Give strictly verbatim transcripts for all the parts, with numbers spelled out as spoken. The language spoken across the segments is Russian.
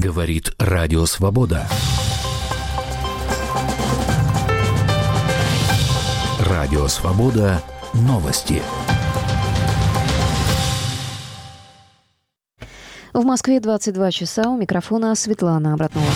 Говорит Радио Свобода. Радио Свобода. Новости. В Москве двадцать два часа. У микрофона Светлана Обратнова.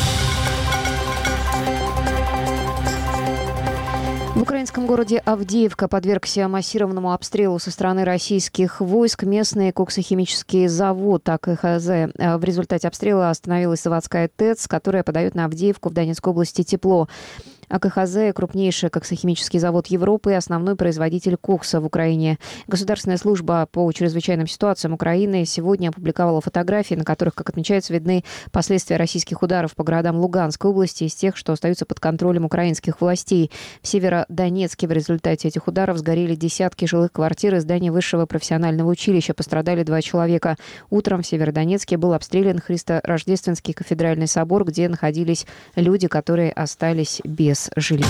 В украинском городе Авдеевка подвергся массированному обстрелу со стороны российских войск местный коксохимический завод АКХЗ. В результате обстрела остановилась заводская ТЭЦ, которая подает на Авдеевку в Донецкой области тепло. АКХЗ – крупнейший коксохимический завод Европы и основной производитель кокса в Украине. Государственная служба по чрезвычайным ситуациям Украины сегодня опубликовала фотографии, на которых, как отмечается, видны последствия российских ударов по городам Луганской области из тех, что остаются под контролем украинских властей. В Северодонецке в результате этих ударов сгорели десятки жилых квартир и здания высшего профессионального училища. Пострадали два человека. Утром в Северодонецке был обстрелян Христо-Рождественский кафедральный собор, где находились люди, которые остались без жилья.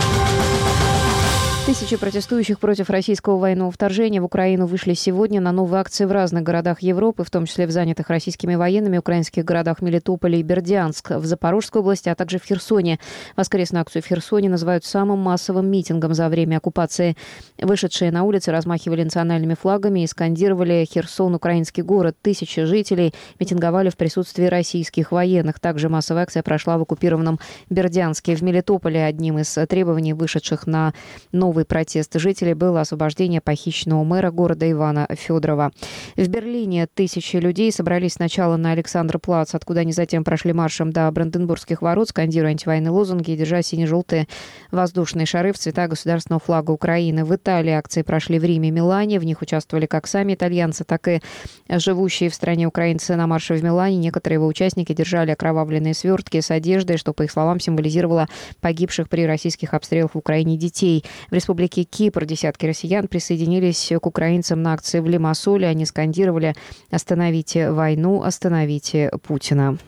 Тысячи протестующих против российского военного вторжения в Украину вышли сегодня на новые акции в разных городах Европы, в том числе в занятых российскими военными украинских городах Мелитополе и Бердянск, в Запорожской области, а также в Херсоне. Воскресную акцию в Херсоне называют самым массовым митингом за время оккупации. Вышедшие на улицы размахивали национальными флагами и скандировали «Херсон – украинский город». Тысячи жителей митинговали в присутствии российских военных. Также массовая акция прошла в оккупированном Бердянске. В Мелитополе одним из требований вышедших на новый протест жителей было освобождение похищенного мэра города Ивана Федорова. В Берлине тысячи людей собрались сначала на Александр-Плац, откуда они затем прошли маршем до Бранденбургских ворот, скандируя антивоенные лозунги и держа сине-желтые воздушные шары в цвета государственного флага Украины. В Италии акции прошли в Риме и Милане. В них участвовали как сами итальянцы, так и живущие в стране украинцы. На марше в Милане некоторые его участники держали окровавленные свертки с одеждой, что, по их словам, символизировало погибших при российских обстрелах в Украине детей. В Республике Кипр десятки россиян присоединились к украинцам на акции в Лимассоле. Они скандировали «Остановите войну, остановите Путина».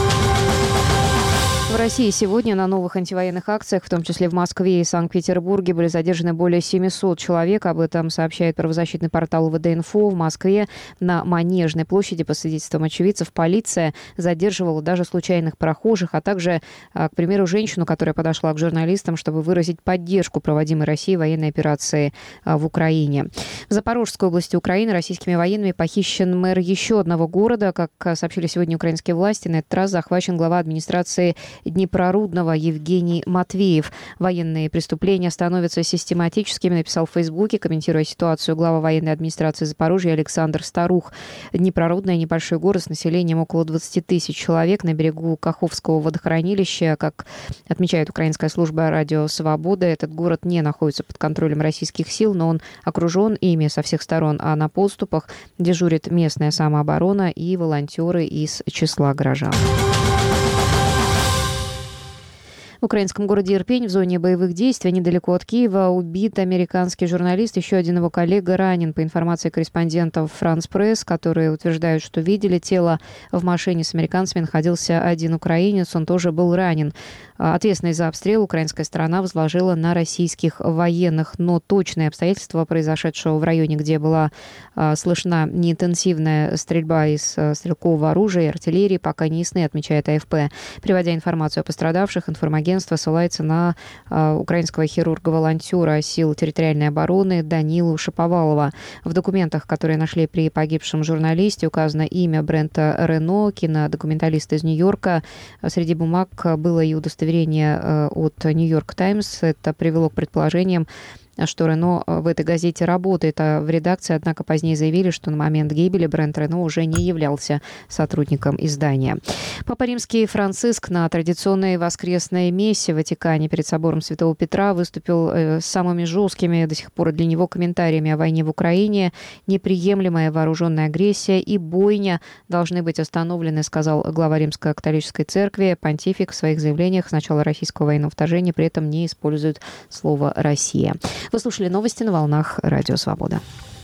В России сегодня на новых антивоенных акциях, в том числе в Москве и Санкт-Петербурге, были задержаны более семисот человек. Об этом сообщает правозащитный портал ВД-Инфо. В Москве на Манежной площади, по свидетельствам очевидцев, полиция задерживала даже случайных прохожих, а также, к примеру, женщину, которая подошла к журналистам, чтобы выразить поддержку проводимой Россией военной операции в Украине. В Запорожской области Украины российскими военными похищен мэр еще одного города. Как сообщили сегодня украинские власти, на этот раз захвачен глава администрации Днепрорудного Евгений Матвеев. Военные преступления становятся систематическими, написал в Фейсбуке, комментируя ситуацию, глава военной администрации Запорожья Александр Старух. Днепрорудный небольшой город с населением около двадцати тысяч человек на берегу Каховского водохранилища. Как отмечает украинская служба «Радио Свобода», этот город не находится под контролем российских сил, но он окружен ими со всех сторон, а на подступах дежурит местная самооборона и волонтеры из числа горожан. В украинском городе Ирпень в зоне боевых действий недалеко от Киева убит американский журналист. Еще один его коллега ранен. По информации корреспондентов «Франс Пресс», которые утверждают, что видели тело в машине с американцами, находился один украинец. Он тоже был ранен. Ответственность за обстрел украинская сторона возложила на российских военных. Но точные обстоятельства произошедшего в районе, где была а, слышна неинтенсивная стрельба из а, стрелкового оружия и артиллерии, пока не ясны, отмечает АФП. Приводя информацию о пострадавших, информагентство ссылается на а, украинского хирурга-волонтера сил территориальной обороны Данилу Шаповалова. В документах, которые нашли при погибшем журналисте, указано имя Брента Рено, кинодокументалиста из Нью-Йорка. Среди бумаг было и удостоверение от Нью-Йорк Таймс. Это привело к предположениям, что Рено в этой газете работает, а в редакции, однако, позднее заявили, что на момент гибели Брент Рено уже не являлся сотрудником издания. Папа Римский Франциск на традиционной воскресной мессе в Ватикане перед собором Святого Петра выступил с самыми жесткими до сих пор для него комментариями о войне в Украине. Неприемлемая вооруженная агрессия и бойня должны быть остановлены, сказал глава Римско-католической церкви. Понтифик в своих заявлениях с начала российского военного вторжения при этом не использует слово «Россия». Вы слушали новости на волнах Радио Свобода.